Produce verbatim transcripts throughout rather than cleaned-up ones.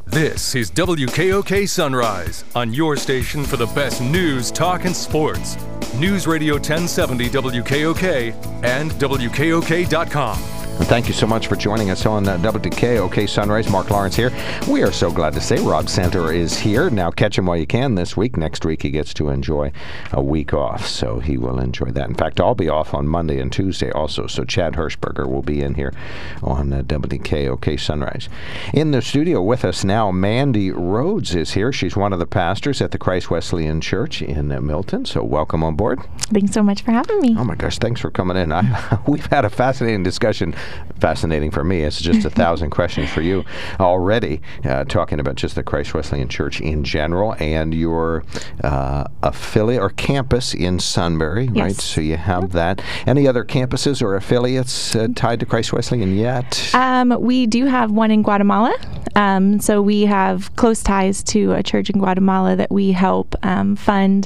This is W K O K Sunrise, on your station for the best news, talk, and sports. News Radio ten seventy W K O K and W K O K dot com. Thank you so much for joining us on uh, W K O K Sunrise. Mark Lawrence here. We are so glad to say Rob Santer is here. Now catch him while you can this week. Next week he gets to enjoy a week off, so he will enjoy that. In fact, I'll be off on Monday and Tuesday also, so Chad Hirschberger will be in here on uh, W K O K Sunrise. In the studio with us now, Mandy Rhodes is here. She's one of the pastors at the Christ Wesleyan Church in uh, Milton, so welcome on board. Thanks so much for having me. Oh my gosh, thanks for coming in. I, we've had a fascinating discussion. Fascinating for me. It's just a thousand questions for you already, uh, talking about just the Christ Wesleyan Church in general and your uh, affiliate or campus in Sunbury, yes. right? So you have yep. that. Any other campuses or affiliates uh, tied to Christ Wesleyan yet? Um, we do have one in Guatemala. Um, so we have close ties to a church in Guatemala that we help um, fund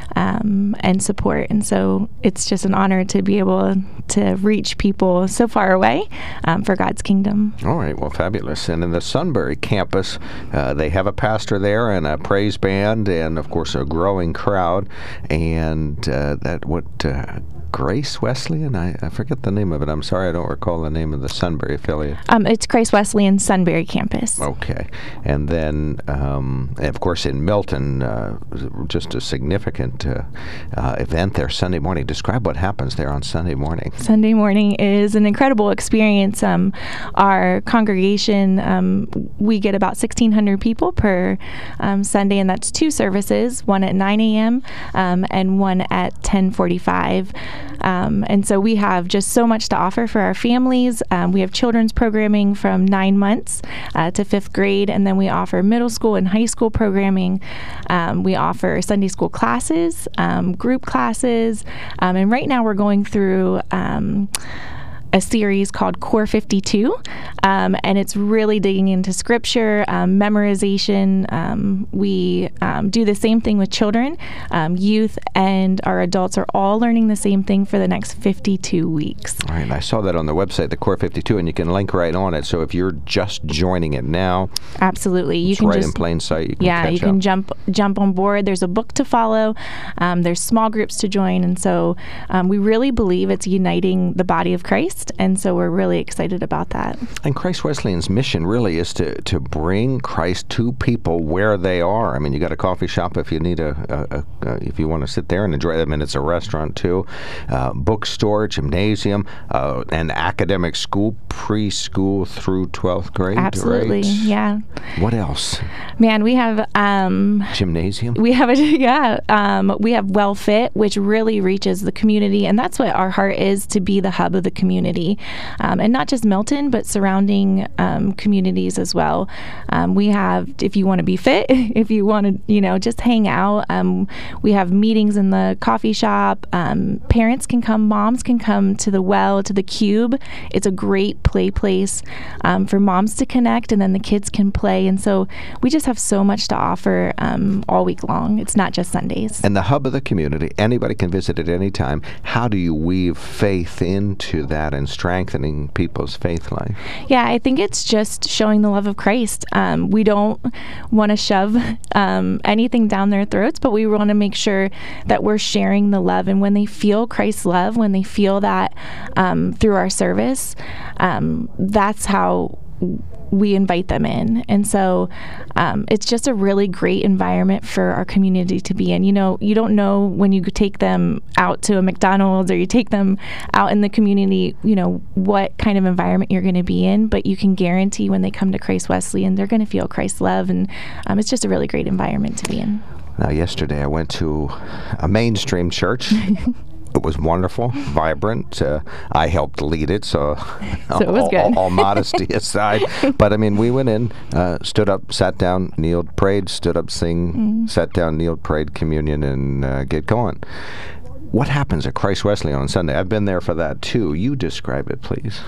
um, and support. And so it's just an honor to be able to reach people so far away um, for God's kingdom. All right. Well, fabulous. And in the Sunbury campus, uh, they have a pastor there and a praise band and, of course, a growing crowd. And uh, that what... Uh, Grace Wesleyan? I, I forget the name of it. I'm sorry, I don't recall the name of the Sunbury affiliate. Um, it's Christ Wesleyan Sunbury campus. Okay. And then, um, of course, in Milton, uh, just a significant uh, uh, event there Sunday morning. Describe what happens there on Sunday morning. Sunday morning is an incredible experience. Um, our congregation, um, we get about sixteen hundred people per um, Sunday, and that's two services, one at nine a.m. Um, and one at ten forty-five. Um, and so we have just so much to offer for our families. Um, we have children's programming from nine months uh, to fifth grade, and then we offer middle school and high school programming. Um, we offer Sunday school classes, um, group classes, um, and right now we're going through um, a series called Core fifty-two, um, and it's really digging into scripture, um, memorization. Um, we um, do the same thing with children, um, youth, and our adults are all learning the same thing for the next fifty-two weeks. All right, I saw that on the website, the Core fifty-two, and you can link right on it. So if you're just joining it now, absolutely, you it's can right just, in plain sight. You can yeah, catch you can up. jump jump on board. There's a book to follow. Um, there's small groups to join, and so um, we really believe it's uniting the body of Christ. And so we're really excited about that. And Christ Wesleyan's mission really is to, to bring Christ to people where they are. I mean, you got a coffee shop if you need a, a, a, a if you want to sit there and enjoy it. I mean, it's a restaurant too, uh, bookstore, gymnasium, uh, an academic school, preschool through twelfth grade. Absolutely, right? yeah. What else? Man, we have um, gymnasium. We have a yeah. Um, we have Well Fit, which really reaches the community, and that's what our heart is, to be the hub of the community. Um, and not just Milton, but surrounding um, communities as well. Um, we have, if you want to be fit, if you want to, you know, just hang out, um, we have meetings in the coffee shop. Um, parents can come, moms can come to the Well, to the Cube. It's a great play place um, for moms to connect, and then the kids can play. And so we just have so much to offer um, all week long. It's not just Sundays. And the hub of the community, anybody can visit at any time. How do you weave faith into that and strengthening people's faith life? Yeah, I think it's just showing the love of Christ. Um, we don't want to shove um, anything down their throats, but we want to make sure that we're sharing the love. And when they feel Christ's love, when they feel that um, through our service, um, that's how we invite them in. And so um, it's just a really great environment for our community to be in. You know, you don't know when you take them out to a McDonald's or you take them out in the community, you know, what kind of environment you're going to be in, but you can guarantee when they come to Christ Wesleyan, they're going to feel Christ's love. And um, it's just a really great environment to be in. Now, yesterday I went to a mainstream church. It was wonderful, vibrant. Uh, I helped lead it, so, so it was all, good. all, all modesty aside. But I mean, we went in, uh, stood up, sat down, kneeled, prayed, stood up, sing, mm. sat down, kneeled, prayed, communion, and uh, get going. What happens at Christ Wesleyan on Sunday? I've been there for that too. You describe it, please.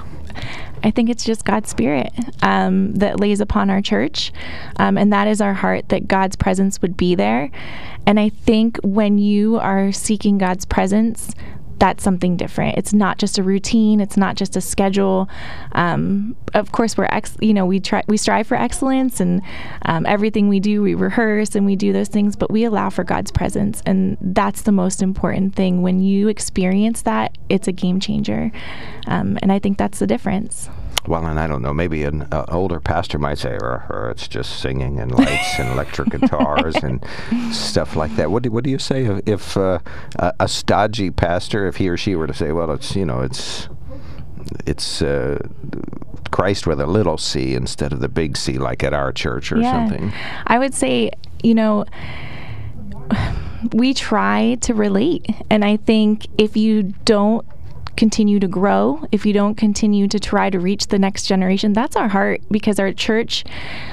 I think it's just God's Spirit um, that lays upon our church, um, and that is our heart, that God's presence would be there. And I think when you are seeking God's presence, that's something different. It's not just a routine. It's not just a schedule. Um, of course, we're ex- you know we try we strive for excellence, and um, everything we do, we rehearse and we do those things. But we allow for God's presence, and that's the most important thing. When you experience that, it's a game changer, um, and I think that's the difference. Well, and I don't know, maybe an uh, older pastor might say, or, or it's just singing and lights and electric guitars and stuff like that. What do, what do you say if, if uh, a, a stodgy pastor, if he or she were to say, well, it's, you know, it's it's uh, Christ with a little c instead of the big C, like at our church or yeah. something? I would say, you know, we try to relate. And I think if you don't continue to grow, if you don't continue to try to reach the next generation, that's our heart, because our church,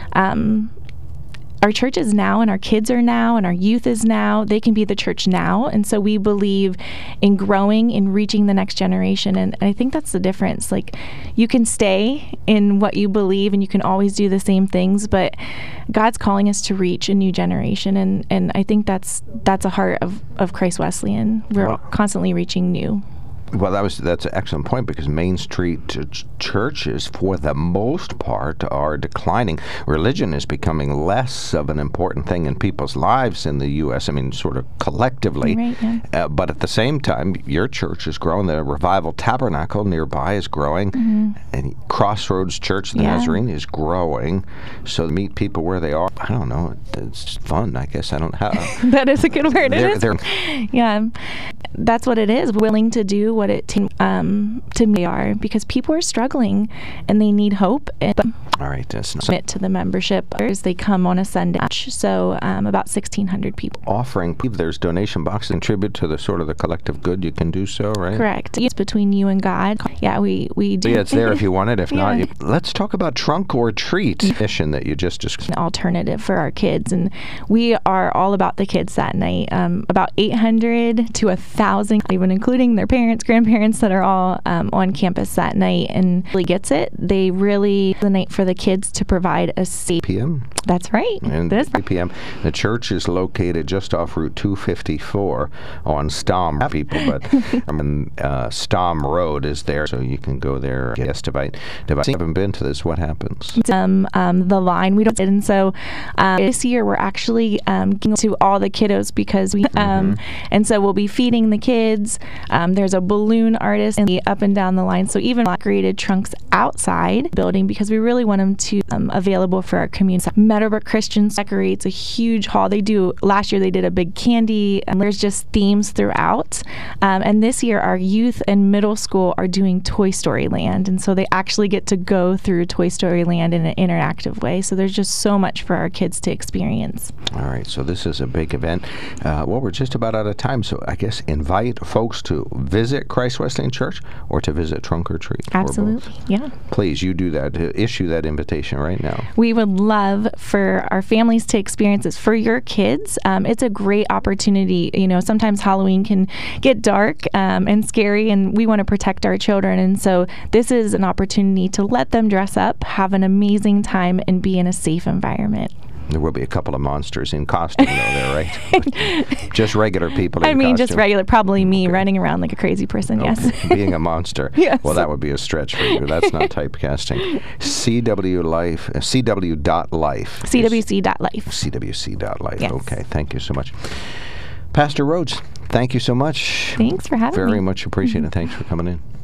um, our church is now, and our kids are now, and our youth is now. They can be the church now. And so we believe in growing, in reaching the next generation. And I think that's the difference. Like, you can stay in what you believe and you can always do the same things, but God's calling us to reach a new generation. And, and I think that's that's a heart of, of Christ Wesleyan. We're Well, constantly reaching new. Well, that was that's an excellent point, because Main Street ch- churches, for the most part, are declining. Religion is becoming less of an important thing in people's lives in the U S I mean, sort of collectively. Right, yeah. uh, but at the same time, your church is growing. The Revival Tabernacle nearby is growing. Mm-hmm. And Crossroads Church of the Yeah. Nazarene is growing. So to meet people where they are, I don't know. It, it's fun, I guess. I don't have. That is a good word. They're- It is. they're- Yeah, that's what it is. Willing to do what it t- um, to me are, because people are struggling and they need hope. And All right. That's not submit to the membership as they come on a Sunday. So um, about sixteen hundred people. offering. There's donation boxes. Contribute to the sort of the collective good. You can do so, right? Correct. It's between you and God. Yeah, we, we do. Yeah, it's there if you want it. If not, Yeah. you, let's talk about Trunk or Treat mission that you just described. An alternative for our kids, and we are all about the kids that night. Um, about eight hundred to a thousand, even including their parents, grandparents, that are all um, on campus that night, and really gets it. They really the night for the kids to provide a safe. P M That's right. and This three p m The church is located just off Route two fifty-four on Stom. People, but um, uh, Stom Road is there, so you can go there. Yes, Devite. Devite. I haven't been to this. What happens? um, um, the line we don't, and so um, this year we're actually um, giving to all the kiddos, because we um, Mm-hmm. and so we'll be feeding the kids. Um, there's a balloon artist and up and down the line, so even created trunks outside building, because we really want them to um, available for our community. Meadowbrook Christian decorates a huge hall. They do last year they did a big candy, and there's just themes throughout. Um, and this year our youth and middle school are doing Toy Story Land, and so they actually get to go through Toy Story Land in an interactive way. So there's just so much for our kids to experience. All right, so this is a big event. Uh, well, we're just about out of time, so I guess invite folks to visit Christ Wesleyan Church or to visit Trunk or Treat. or both. Absolutely, yeah. Please, you do that. Uh, issue that invitation right now. We would love for our families to experience this. For your kids, um, it's a great opportunity. You know, sometimes Halloween can get dark um, and scary, and we want to protect our children. And so this is an opportunity to let them dress up, have an amazing time, and be in a safe environment. There will be a couple of monsters in costume, though, there, right? Just regular people in I mean, just costume. regular, probably me Okay. running around like a crazy person, yes. Okay. Being a monster. Yes. Well, that would be a stretch for you. That's not typecasting. C W Life, uh, C W dot life. C W C dot life. C W C dot life. Yes. Okay, thank you so much. Pastor Rhodes, thank you so much. Thanks for having me. Very much appreciated. Thanks for coming in.